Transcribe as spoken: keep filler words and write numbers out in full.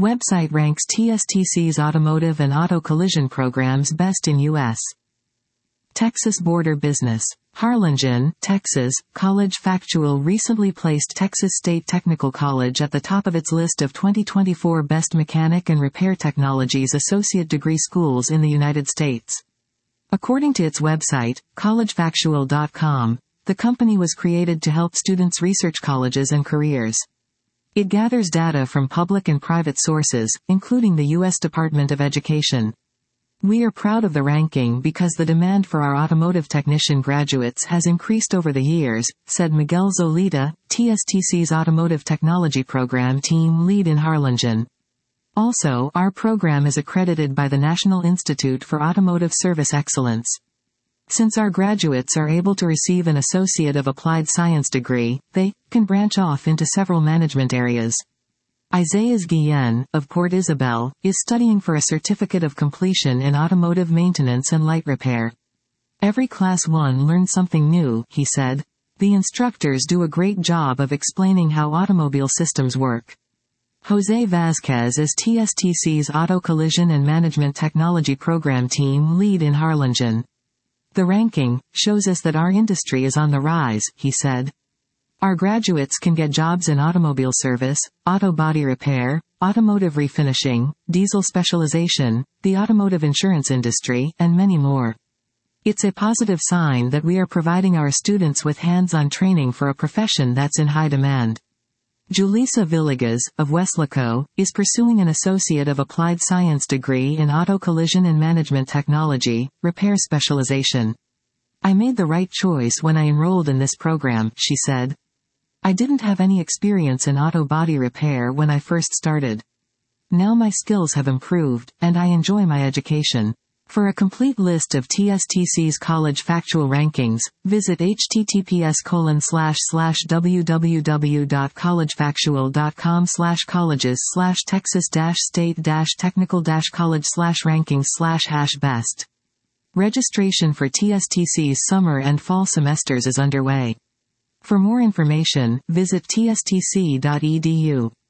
Website ranks T S T C's automotive and auto collision programs best in U S Texas Border Business. Harlingen, Texas, College Factual recently placed Texas State Technical College at the top of its list of twenty twenty-four Best Mechanic and Repair Technologies Associate Degree Schools in the United States. According to its website, college factual dot com, the company was created to help students research colleges and careers. It gathers data from public and private sources, including the U S Department of Education. We are proud of the ranking because the demand for our automotive technician graduates has increased over the years, said Miguel Zolita, T S T C's Automotive Technology Program Team Lead in Harlingen. Also, our program is accredited by the National Institute for Automotive Service Excellence. Since our graduates are able to receive an Associate of Applied Science degree, they can branch off into several management areas. Isaias Guillen, of Port Isabel, is studying for a Certificate of Completion in Automotive Maintenance and Light Repair. Every Class one learns something new, he said. The instructors do a great job of explaining how automobile systems work. Jose Vazquez is T S T C's Auto Collision and Management Technology Program Team Lead in Harlingen. The ranking shows us that our industry is on the rise, he said. Our graduates can get jobs in automobile service, auto body repair, automotive refinishing, diesel specialization, the automotive insurance industry, and many more. It's a positive sign that we are providing our students with hands-on training for a profession that's in high demand. Julissa Villegas, of Weslaco, is pursuing an Associate of Applied Science degree in Auto Collision and Management Technology, Repair Specialization. I made the right choice when I enrolled in this program, she said. I didn't have any experience in auto body repair when I first started. Now my skills have improved, and I enjoy my education. For a complete list of T S T C's college factual rankings, visit https colon slash slash www.collegefactual.com slash colleges slash texas dash state dash technical dash college slash rankings slash hash best. Registration for T S T C's summer and fall semesters is underway. For more information, visit T S T C dot E D U.